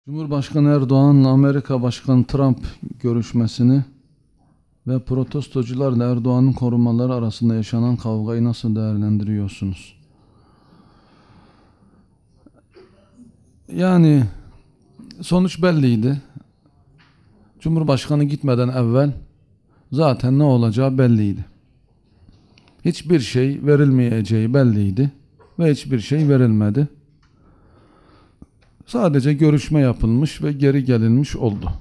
Cumhurbaşkanı Erdoğan'la Amerika Başkanı Trump görüşmesini ve protestocularla Erdoğan'ın korumaları arasında yaşanan kavgayı nasıl değerlendiriyorsunuz? Yani sonuç belliydi. Cumhurbaşkanı gitmeden evvel zaten ne olacağı belliydi. Hiçbir şey verilmeyeceği belliydi ve hiçbir şey verilmedi. Sadece görüşme yapılmış ve geri gelinmiş oldu.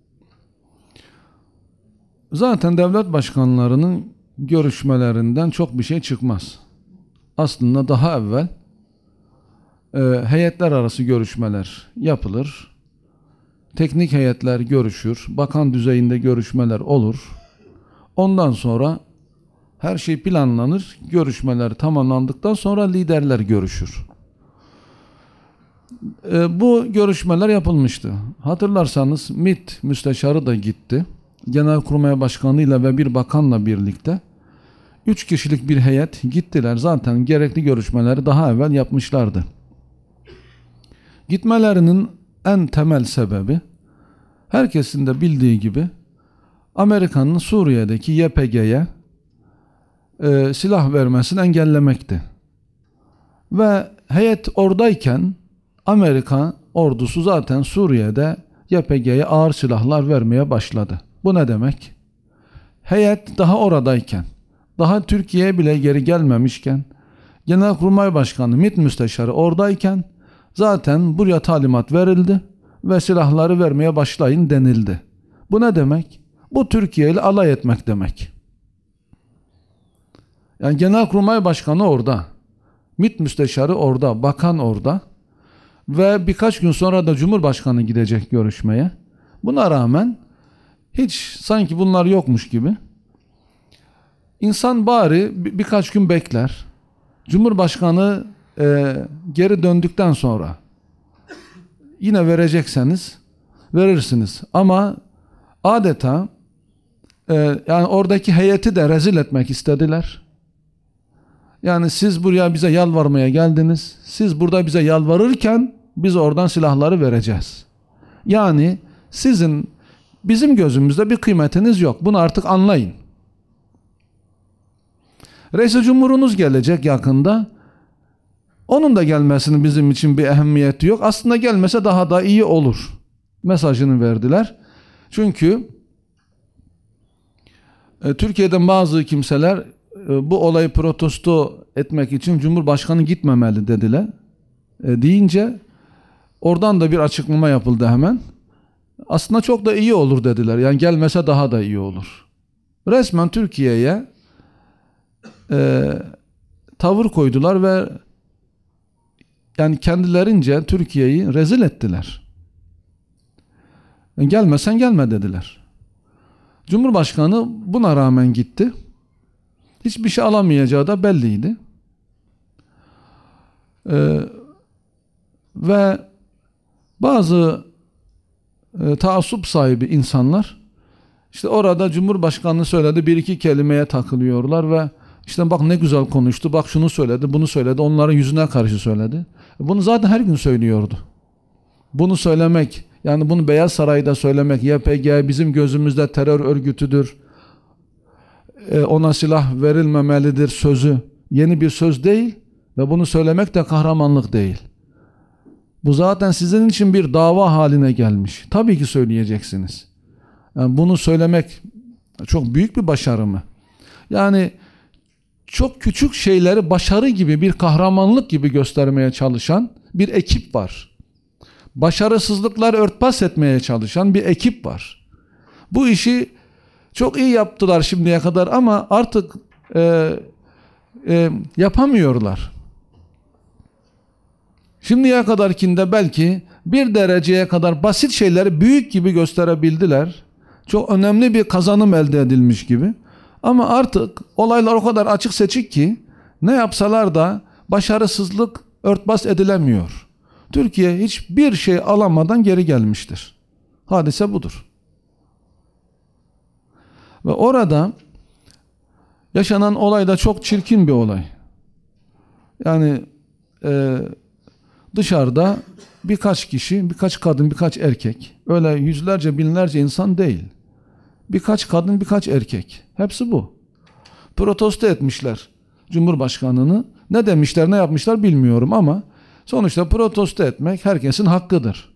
Zaten devlet başkanlarının görüşmelerinden çok bir şey çıkmaz. Aslında daha evvel heyetler arası görüşmeler yapılır. Teknik heyetler görüşür. Bakan düzeyinde görüşmeler olur. Ondan sonra her şey planlanır. Görüşmeler tamamlandıktan sonra liderler görüşür. Bu görüşmeler yapılmıştı. Hatırlarsanız MİT müsteşarı da gitti. Genelkurmay Başkanı'yla ve bir bakanla birlikte 3 kişilik bir heyet gittiler. Zaten gerekli görüşmeleri daha evvel yapmışlardı. Gitmelerinin en temel sebebi, herkesin de bildiği gibi, Amerika'nın Suriye'deki YPG'ye silah vermesini engellemekti. Ve heyet oradayken Amerika ordusu zaten Suriye'de YPG'ye ağır silahlar vermeye başladı. Bu ne demek? Heyet daha oradayken, daha Türkiye'ye bile geri gelmemişken, Genelkurmay Başkanı MİT müsteşarı oradayken zaten buraya talimat verildi ve silahları vermeye başlayın denildi. Bu ne demek? Bu Türkiye ile alay etmek demek. Yani Genelkurmay Başkanı orada, MİT müsteşarı orada, bakan orada ve birkaç gün sonra da Cumhurbaşkanı gidecek görüşmeye. Buna rağmen hiç sanki bunlar yokmuş gibi İnsan bari birkaç gün bekler. Cumhurbaşkanı geri döndükten sonra yine verecekseniz verirsiniz. Ama adeta yani oradaki heyeti de rezil etmek istediler. Yani siz buraya bize yalvarmaya geldiniz. Siz burada bize yalvarırken biz oradan silahları vereceğiz. Yani sizin bizim gözümüzde bir kıymetiniz yok. Bunu artık anlayın. Reis-i Cumhurunuz gelecek yakında. Onun da gelmesinin bizim için bir ehemmiyeti yok. Aslında gelmese daha da iyi olur mesajını verdiler. Çünkü Türkiye'den bazı kimseler bu olayı protesto etmek için Cumhurbaşkanı gitmemeli dediler. Deyince oradan da bir açıklama yapıldı hemen. Aslında çok da iyi olur dediler. Yani gelmese daha da iyi olur. Resmen Türkiye'ye tavır koydular ve yani kendilerince Türkiye'yi rezil ettiler. Gelmesen gelme dediler. Cumhurbaşkanı buna rağmen gitti. Hiçbir şey alamayacağı da belliydi. Ve bazı taassup sahibi insanlar işte orada Cumhurbaşkanı söyledi bir iki kelimeye takılıyorlar ve işte bak ne güzel konuştu, bak şunu söyledi, bunu söyledi, onların yüzüne karşı söyledi. Bunu zaten her gün söylüyordu. Bunu söylemek, yani bunu Beyaz Saray'da söylemek, YPG bizim gözümüzde terör örgütüdür, ona silah verilmemelidir sözü yeni bir söz değil ve bunu söylemek de kahramanlık değil. Bu zaten sizin için bir dava haline gelmiş. Tabii ki söyleyeceksiniz. Yani bunu söylemek çok büyük bir başarı mı? Yani çok küçük şeyleri başarı gibi, bir kahramanlık gibi göstermeye çalışan bir ekip var. Başarısızlıkları örtbas etmeye çalışan bir ekip var. Bu işi çok iyi yaptılar şimdiye kadar ama artık yapamıyorlar. Şimdiye kadarkinde belki bir dereceye kadar basit şeyleri büyük gibi gösterebildiler. Çok önemli bir kazanım elde edilmiş gibi. Ama artık olaylar o kadar açık seçik ki ne yapsalar da başarısızlık örtbas edilemiyor. Türkiye hiçbir şey alamadan geri gelmiştir. Hadise budur. Ve orada yaşanan olay da çok çirkin bir olay. Yani dışarıda birkaç kişi, birkaç kadın, birkaç erkek. Öyle yüzlerce, binlerce insan değil. Birkaç kadın, birkaç erkek. Hepsi bu. Protesto etmişler Cumhurbaşkanını. Ne demişler, ne yapmışlar bilmiyorum ama sonuçta protesto etmek herkesin hakkıdır.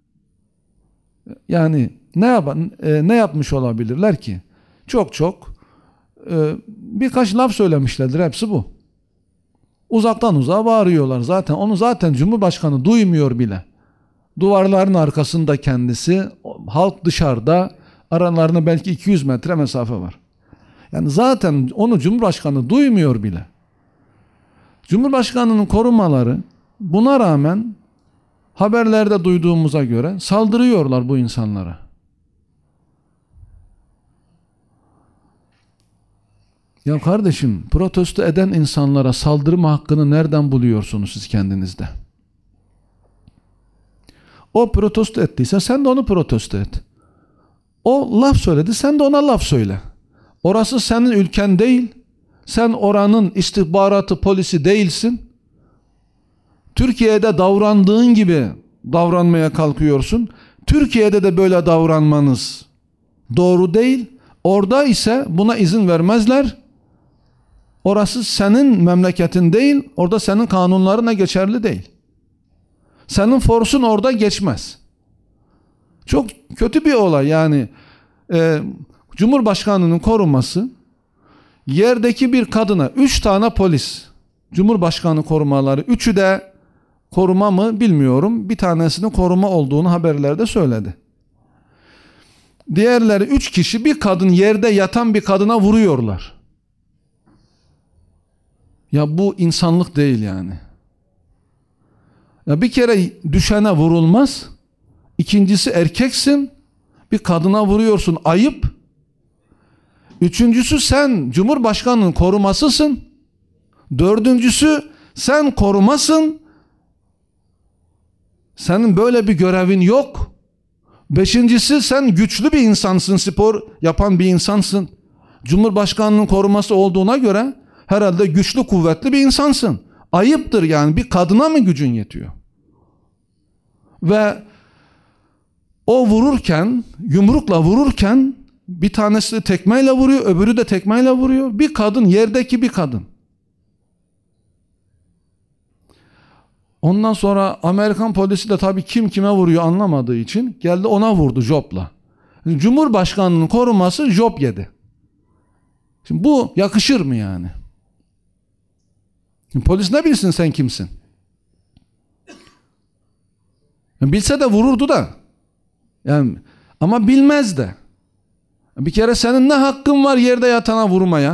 Yani ne yapmış olabilirler ki? Çok birkaç laf söylemişlerdir, hepsi bu. Uzaktan uzağa bağırıyorlar zaten. Onu zaten Cumhurbaşkanı duymuyor bile. Duvarların arkasında kendisi, halk dışarıda, aralarında belki 200 metre mesafe var. Yani zaten onu Cumhurbaşkanı duymuyor bile. Cumhurbaşkanının korumaları buna rağmen haberlerde duyduğumuza göre saldırıyorlar bu insanlara. Ya kardeşim, protesto eden insanlara saldırma hakkını nereden buluyorsunuz siz kendinizde? O protesto ettiyse sen de onu protesto et. O laf söyledi, sen de ona laf söyle. Orası senin ülken değil. Sen oranın istihbaratı, polisi değilsin. Türkiye'de davrandığın gibi davranmaya kalkıyorsun. Türkiye'de de böyle davranmanız doğru değil. Orada ise buna izin vermezler. Orası senin memleketin değil. Orada senin kanunlarına geçerli değil. Senin forsun orada geçmez. Çok kötü bir olay yani. Cumhurbaşkanının koruması yerdeki bir kadına 3 tane polis, Cumhurbaşkanı korumaları, 3'ü de koruma mı bilmiyorum, bir tanesinin koruma olduğunu haberlerde söyledi. Diğerleri 3 kişi bir kadın, yerde yatan bir kadına vuruyorlar. Ya bu insanlık değil yani. Ya bir kere düşene vurulmaz. İkincisi erkeksin, bir kadına vuruyorsun, ayıp. Üçüncüsü sen Cumhurbaşkanının korumasısın. Dördüncüsü sen korumasın. Senin böyle bir görevin yok. Beşincisi sen güçlü bir insansın, spor yapan bir insansın. Cumhurbaşkanının koruması olduğuna göre herhalde güçlü, kuvvetli bir insansın. Ayıptır yani, bir kadına mı gücün yetiyor? Ve o vururken, yumrukla vururken bir tanesi tekmeyle vuruyor, öbürü de tekmeyle vuruyor. Bir kadın, yerdeki bir kadın. Ondan sonra Amerikan polisi de tabii kim kime vuruyor anlamadığı için geldi ona vurdu jopla. Cumhurbaşkanının koruması jop yedi. Şimdi bu yakışır mı yani? Şimdi polis ne bilsin sen kimsin? Bilse de vururdu da. Yani ama bilmez de. Bir kere senin ne hakkın var yerde yatana vurmaya?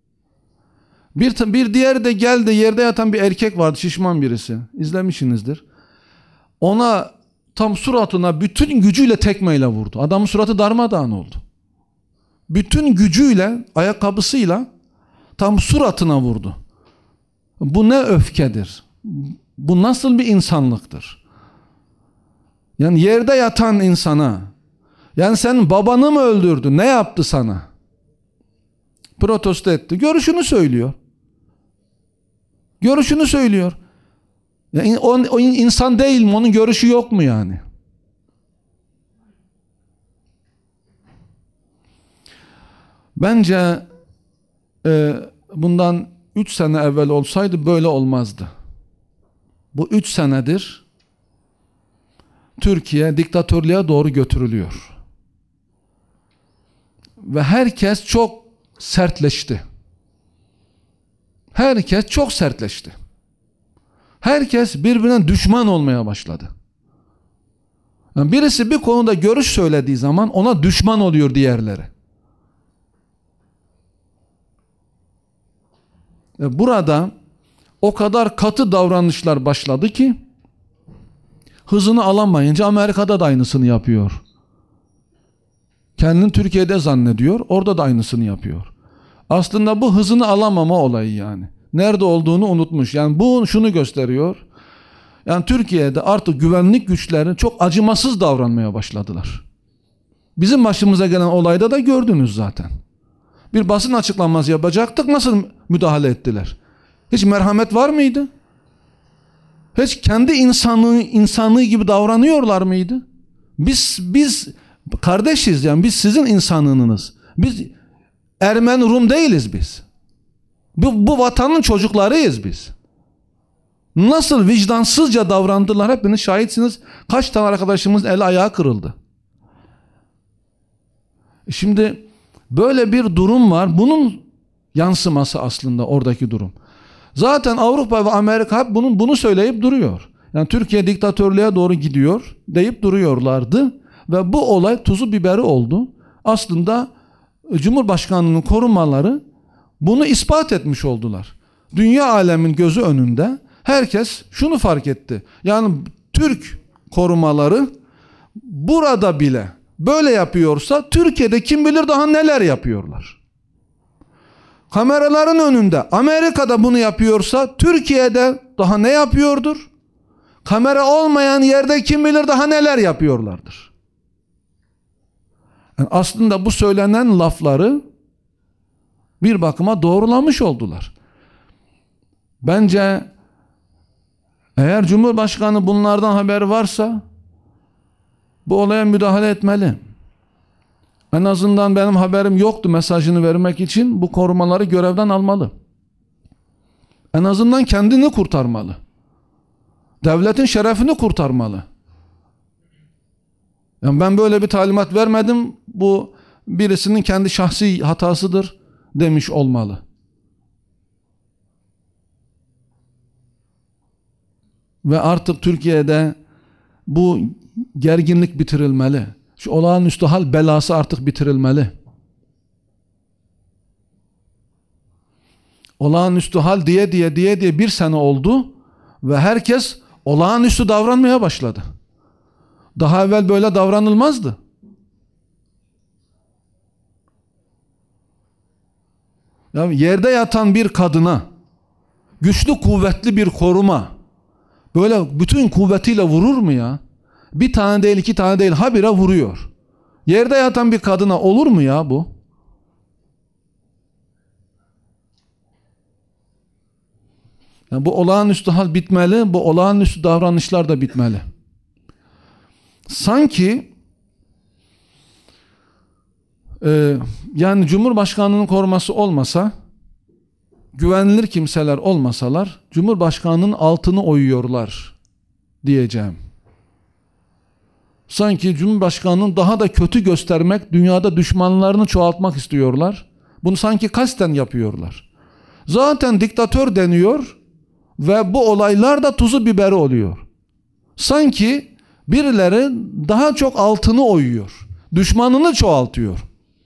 Bir diğer de geldi, yerde yatan bir erkek vardı, şişman birisi. İzlemişsinizdir. Ona tam suratına bütün gücüyle tekmeyle vurdu. Adamın suratı darmadağın oldu. Bütün gücüyle, ayakkabısıyla tam suratına vurdu. Bu ne öfkedir? Bu nasıl bir insanlıktır? Yani yerde yatan insana, yani senin babanı mı öldürdü? Ne yaptı sana? Protesto etti. Görüşünü söylüyor. Görüşünü söylüyor. Yani o insan değil mi? Onun görüşü yok mu yani? Bence bundan 3 sene evvel olsaydı böyle olmazdı. Bu 3 senedir Türkiye diktatörlüğe doğru götürülüyor. Ve herkes çok sertleşti. Herkes çok sertleşti. Herkes birbirine düşman olmaya başladı. Yani birisi bir konuda görüş söylediği zaman ona düşman oluyor diğerleri. Burada o kadar katı davranışlar başladı ki hızını alamayınca Amerika'da da aynısını yapıyor. Kendini Türkiye'de zannediyor, orada da aynısını yapıyor. Aslında bu hızını alamama olayı yani. Nerede olduğunu unutmuş. Yani bu şunu gösteriyor. Yani Türkiye'de artık güvenlik güçleri çok acımasız davranmaya başladılar. Bizim başımıza gelen olayda da gördünüz zaten. Bir basın açıklaması yapacaktık, nasıl müdahale ettiler? Hiç merhamet var mıydı? Hiç kendi insanlığı gibi davranıyorlar mıydı? Biz kardeşiz, yani biz sizin insanlığınız. Biz Ermeni Rum değiliz biz. Bu vatanın çocuklarıyız biz. Nasıl vicdansızca davrandılar, hepiniz şahitsiniz. Kaç tane arkadaşımız el ayağı kırıldı. Şimdi böyle bir durum var. Bunun yansıması aslında oradaki durum. Zaten Avrupa ve Amerika hep bunu söyleyip duruyor. Yani Türkiye diktatörlüğe doğru gidiyor deyip duruyorlardı. Ve bu olay tuzu biberi oldu. Aslında Cumhurbaşkanlığının korumaları bunu ispat etmiş oldular. Dünya alemin gözü önünde herkes şunu fark etti. Yani Türk korumaları burada bile böyle yapıyorsa Türkiye'de kim bilir daha neler yapıyorlar. Kameraların önünde Amerika'da bunu yapıyorsa Türkiye'de daha ne yapıyordur? Kamera olmayan yerde kim bilir daha neler yapıyorlardır. Yani aslında bu söylenen lafları bir bakıma doğrulamış oldular. Bence eğer Cumhurbaşkanı bunlardan haberi varsa bu olaya müdahale etmeli. En azından benim haberim yoktu mesajını vermek için bu korumaları görevden almalı. En azından kendini kurtarmalı. Devletin şerefini kurtarmalı. Yani ben böyle bir talimat vermedim, bu birisinin kendi şahsi hatasıdır demiş olmalı. Ve artık Türkiye'de bu gerginlik bitirilmeli. Şu olağanüstü hal belası artık bitirilmeli. Olağanüstü hal diye bir sene oldu ve herkes olağanüstü davranmaya başladı. Daha evvel böyle davranılmazdı. Ya yerde yatan bir kadına güçlü kuvvetli bir koruma böyle bütün kuvvetiyle vurur mu ya? Bir tane değil, iki tane değil, habire vuruyor. Yerde yatan bir kadına olur mu ya bu? Yani bu olağanüstü hal bitmeli, bu olağanüstü davranışlar da bitmeli. Sanki yani Cumhurbaşkanlığının koruması olmasa, güvenilir kimseler olmasalar, Cumhurbaşkanlığının altını oyuyorlar diyeceğim. Sanki Cumhurbaşkanlığını daha da kötü göstermek, dünyada düşmanlarını çoğaltmak istiyorlar. Bunu sanki kasten yapıyorlar. Zaten diktatör deniyor ve bu olaylar da tuzu biberi oluyor. Sanki birileri daha çok altını oyuyor. Düşmanını çoğaltıyor.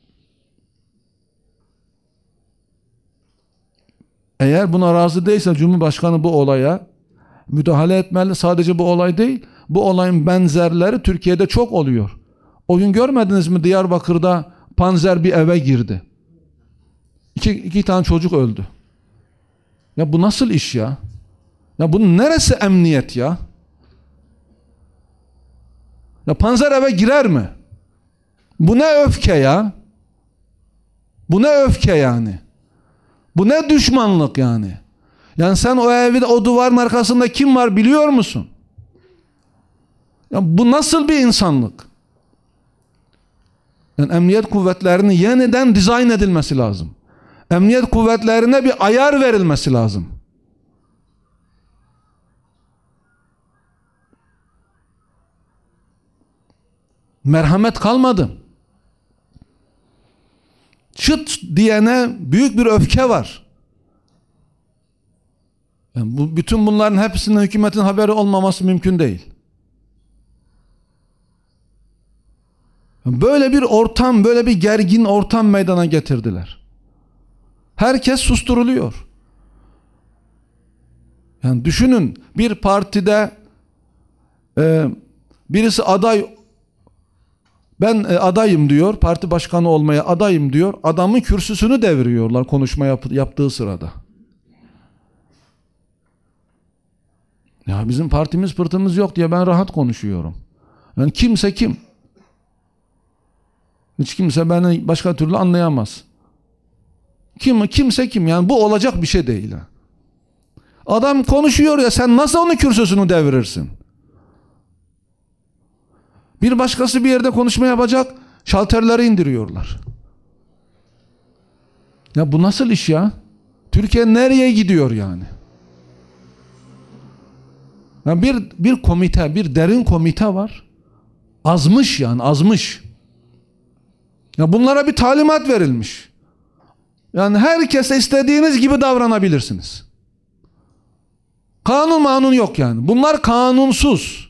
Eğer buna razı değilse Cumhurbaşkanı bu olaya müdahale etmeli. Sadece bu olay değil, bu olayın benzerleri Türkiye'de çok oluyor. O gün görmediniz mi, Diyarbakır'da panzer bir eve girdi. İki tane çocuk öldü. Ya bu nasıl iş ya? Ya bunun neresi emniyet ya? Ya panzer eve girer mi? Bu ne öfke ya? Bu ne öfke yani? Bu ne düşmanlık yani? Yani sen o evde, o duvarın arkasında kim var biliyor musun? Ya bu nasıl bir insanlık? Yani emniyet kuvvetlerinin yeniden dizayn edilmesi lazım. Emniyet kuvvetlerine bir ayar verilmesi lazım. Merhamet kalmadı. Çıt diyene büyük bir öfke var. Yani bütün bunların hepsinin hükümetin haberi olmaması mümkün değil. Böyle bir ortam, böyle bir gergin ortam meydana getirdiler. Herkes susturuluyor. Yani düşünün, bir partide birisi aday, ben adayım diyor, parti başkanı olmaya adayım diyor, adamın kürsüsünü deviriyorlar konuşma yaptığı sırada. Ya bizim partimiz pırtımız yok diye ben rahat konuşuyorum. Yani kimse kim? Hiç kimse beni başka türlü anlayamaz. Kimse kim? Yani bu olacak bir şey değil. Adam konuşuyor ya, sen nasıl onun kürsüsünü devirirsin? Bir başkası bir yerde konuşma yapacak, şalterleri indiriyorlar. Ya bu nasıl iş ya? Türkiye nereye gidiyor yani? Ya bir komite, bir derin komite var. Azmış yani, azmış. Ya bunlara bir talimat verilmiş. Yani herkese istediğiniz gibi davranabilirsiniz. Kanun yok yani. Bunlar kanunsuz.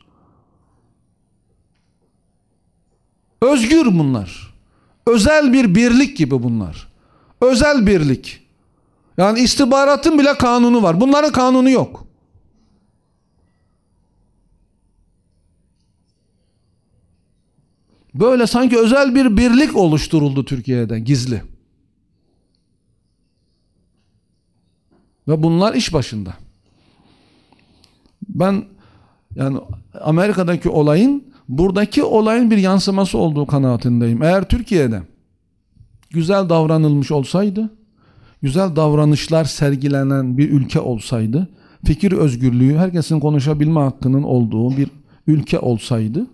Özgür bunlar. Özel bir birlik gibi bunlar. Özel birlik. Yani istihbaratın bile kanunu var. Bunların kanunu yok. Böyle sanki özel bir birlik oluşturuldu Türkiye'de gizli. Ve bunlar iş başında. Ben yani Amerika'daki olayın buradaki olayın bir yansıması olduğu kanaatindeyim. Eğer Türkiye'de güzel davranılmış olsaydı, güzel davranışlar sergilenen bir ülke olsaydı, fikir özgürlüğü, herkesin konuşabilme hakkının olduğu bir ülke olsaydı,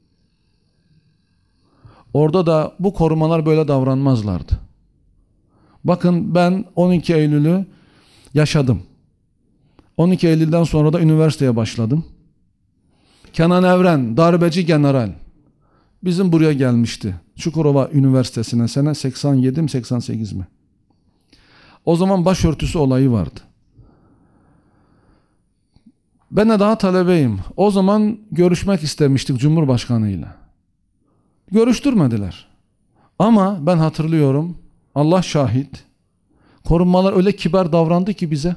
orada da bu korumalar böyle davranmazlardı. Bakın ben 12 Eylül'ü yaşadım. 12 Eylül'den sonra da üniversiteye başladım. Kenan Evren, darbeci general, bizim buraya gelmişti. Çukurova Üniversitesi'ne sene 87 mi 88 mi? O zaman başörtüsü olayı vardı. Ben de daha talebeyim. O zaman görüşmek istemiştik Cumhurbaşkanıyla. Görüştürmediler. Ama ben hatırlıyorum, Allah şahit, korumalar öyle kibar davrandı ki bize.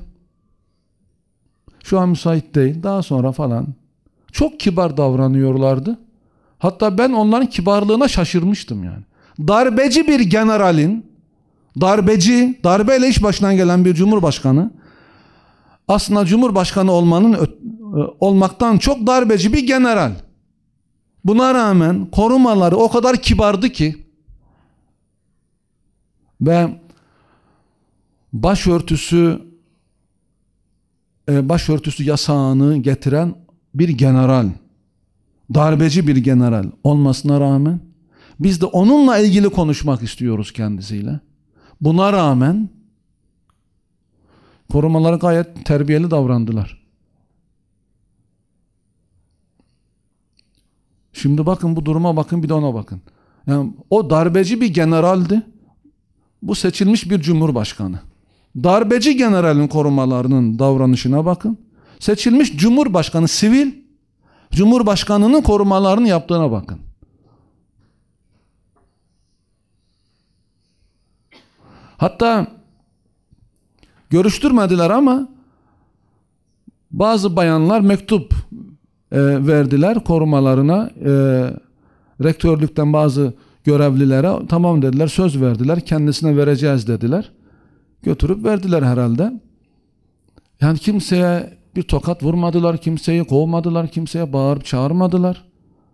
Şu an müsait değil, daha sonra falan. Çok kibar davranıyorlardı. Hatta ben onların kibarlığına şaşırmıştım yani. Darbeci bir generalin, darbeyle iş başına gelen bir cumhurbaşkanı, aslında cumhurbaşkanı olmaktan çok darbeci bir general. Buna rağmen korumaları o kadar kibardı ki ve başörtüsü yasağını getiren bir general, darbeci bir general olmasına rağmen biz de onunla ilgili konuşmak istiyoruz kendisiyle. Buna rağmen korumalar gayet terbiyeli davrandılar. Şimdi bakın bu duruma bakın, bir de ona bakın. Yani o darbeci bir generaldi. Bu seçilmiş bir cumhurbaşkanı. Darbeci generalin korumalarının davranışına bakın. Seçilmiş cumhurbaşkanı sivil, cumhurbaşkanının korumalarını yaptığına bakın. Hatta görüştürmediler ama bazı bayanlar mektup verdiler korumalarına, rektörlükten bazı görevlilere, tamam dediler, söz verdiler, kendisine vereceğiz dediler. Götürüp verdiler herhalde. Yani kimseye bir tokat vurmadılar, kimseyi kovmadılar, kimseye bağırıp çağırmadılar.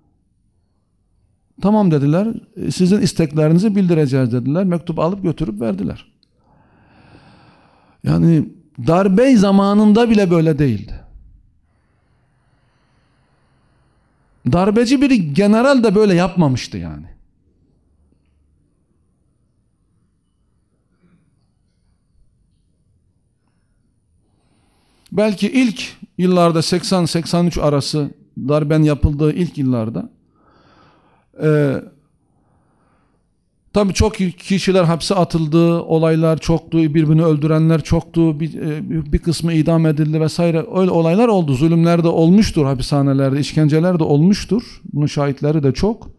Tamam dediler, sizin isteklerinizi bildireceğiz dediler. Mektup alıp götürüp verdiler. Yani darbe zamanında bile böyle değildi. Darbeci bir general de böyle yapmamıştı yani. Belki ilk yıllarda 80-83 arası darben yapıldığı ilk yıllarda tabii çok kişiler hapse atıldı, olaylar çoktu, birbirini öldürenler çoktu, bir kısmı idam edildi vesaire, öyle olaylar oldu, zulümler de olmuştur, hapishanelerde işkenceler de olmuştur, bunun şahitleri de çok.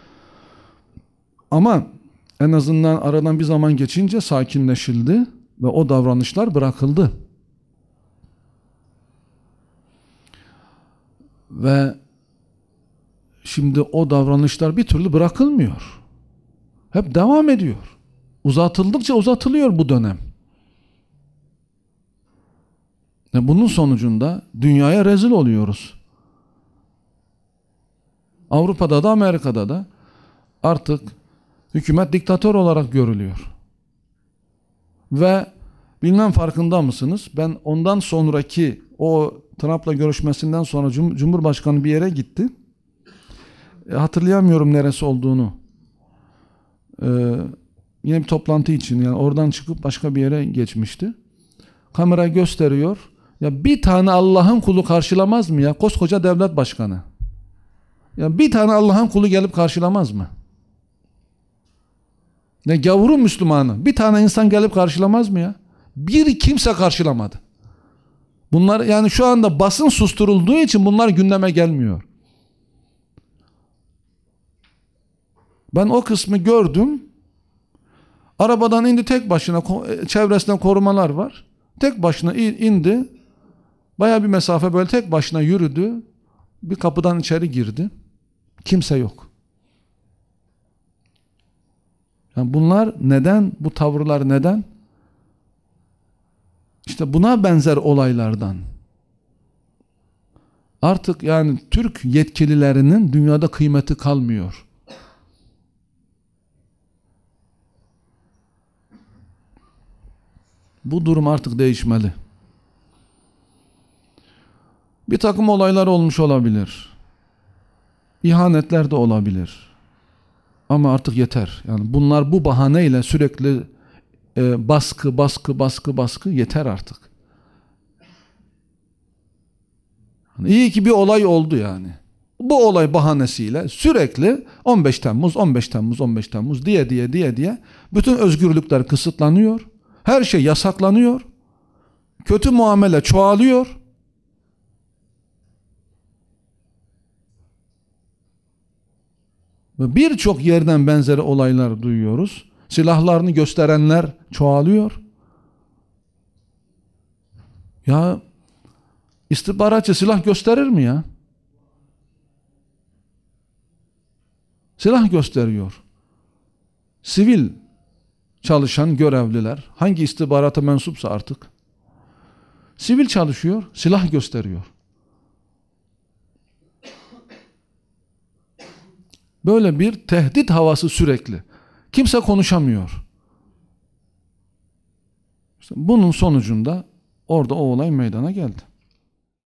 Ama en azından aradan bir zaman geçince sakinleşildi ve o davranışlar bırakıldı. Ve şimdi o davranışlar bir türlü bırakılmıyor. Hep devam ediyor. Uzatıldıkça uzatılıyor bu dönem. Bunun sonucunda dünyaya rezil oluyoruz. Avrupa'da da Amerika'da da artık hükümet diktatör olarak görülüyor. Ve Bilmem farkında mısınız? Ben ondan sonraki o Trump'la görüşmesinden sonra Cumhurbaşkanı bir yere gitti. Hatırlayamıyorum neresi olduğunu. Yine bir toplantı için, yani oradan çıkıp başka bir yere geçmişti. Kamera gösteriyor. Ya bir tane Allah'ın kulu karşılamaz mı ya? Koskoca devlet başkanı. Ya bir tane Allah'ın kulu gelip karşılamaz mı? Ne gavuru Müslümanı. Bir tane insan gelip karşılamaz mı ya? Bir kimse karşılamadı. Bunlar, yani şu anda basın susturulduğu için bunlar gündeme gelmiyor. Ben o kısmı gördüm. Arabadan indi tek başına, çevresinden korumalar var. Tek başına indi. Bayağı bir mesafe böyle tek başına yürüdü. Bir kapıdan içeri girdi. Kimse yok. Yani bunlar neden? Bu tavırlar neden? İşte buna benzer olaylardan. Artık yani Türk yetkililerinin dünyada kıymeti kalmıyor. Bu durum artık değişmeli. Bir takım olaylar olmuş olabilir. İhanetler de olabilir. Ama artık yeter. Yani bunlar bu bahaneyle sürekli baskı yeter artık. Yani iyi ki bir olay oldu yani. Bu olay bahanesiyle sürekli 15 Temmuz diye bütün özgürlükler kısıtlanıyor. Her şey yasaklanıyor. Kötü muamele çoğalıyor. Ve birçok yerden benzeri olaylar duyuyoruz. Silahlarını gösterenler çoğalıyor. Ya istihbaratçı silah gösterir mi ya? Silah gösteriyor. Sivil çalışan görevliler, hangi istihbarata mensupsa artık, sivil çalışıyor, silah gösteriyor. Böyle bir tehdit havası sürekli. Kimse konuşamıyor. İşte bunun sonucunda orada o olay meydana geldi.